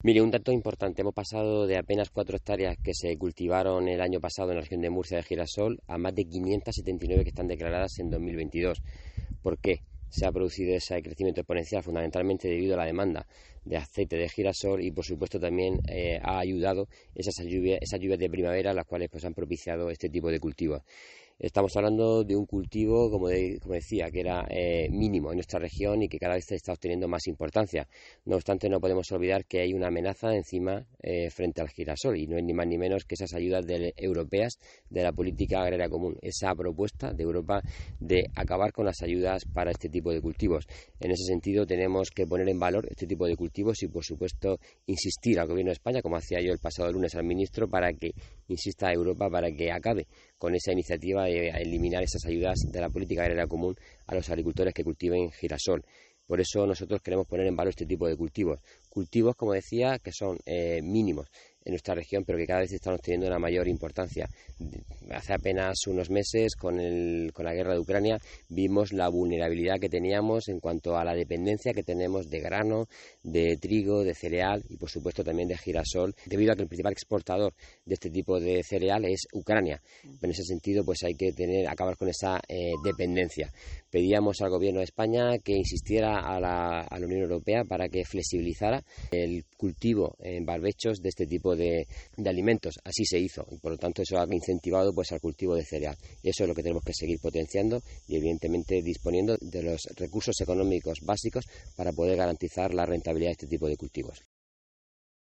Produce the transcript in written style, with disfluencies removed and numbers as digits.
Mire, un dato importante, hemos pasado de apenas 4 hectáreas que se cultivaron el año pasado en la región de Murcia de girasol a más de 579 que están declaradas en 2022. ¿Por qué se ha producido ese crecimiento exponencial? Fundamentalmente debido a la demanda de aceite de girasol y por supuesto también ha ayudado esas lluvias de primavera, las cuales pues han propiciado este tipo de cultivos. Estamos hablando de un cultivo, como decía, que era mínimo en nuestra región y que cada vez está obteniendo más importancia. No obstante, no podemos olvidar que hay una amenaza encima frente al girasol, y no es ni más ni menos que esas ayudas europeas de la política agraria común, esa propuesta de Europa de acabar con las ayudas para este tipo de cultivos. En ese sentido, tenemos que poner en valor este tipo de cultivos y, por supuesto, insistir al Gobierno de España, como hacía yo el pasado lunes al ministro, para que insista a Europa para que acabe con esa iniciativa de eliminar esas ayudas de la política agraria común a los agricultores que cultiven girasol. Por eso nosotros queremos poner en valor este tipo de cultivos. Cultivos, como decía, que son mínimos en nuestra región, pero que cada vez están teniendo una mayor importancia. Hace apenas unos meses, con la guerra de Ucrania, vimos la vulnerabilidad que teníamos en cuanto a la dependencia que tenemos de grano, de trigo, de cereal y, por supuesto, también de girasol, debido a que el principal exportador de este tipo de cereal es Ucrania. En ese sentido, pues hay que acabar con esa dependencia. Pedíamos al Gobierno de España que insistiera a la Unión Europea para que flexibilizara el cultivo en barbechos de este tipo de alimentos. Así se hizo y por lo tanto eso ha incentivado pues al cultivo de cereal. Eso es lo que tenemos que seguir potenciando y evidentemente disponiendo de los recursos económicos básicos para poder garantizar la rentabilidad de este tipo de cultivos.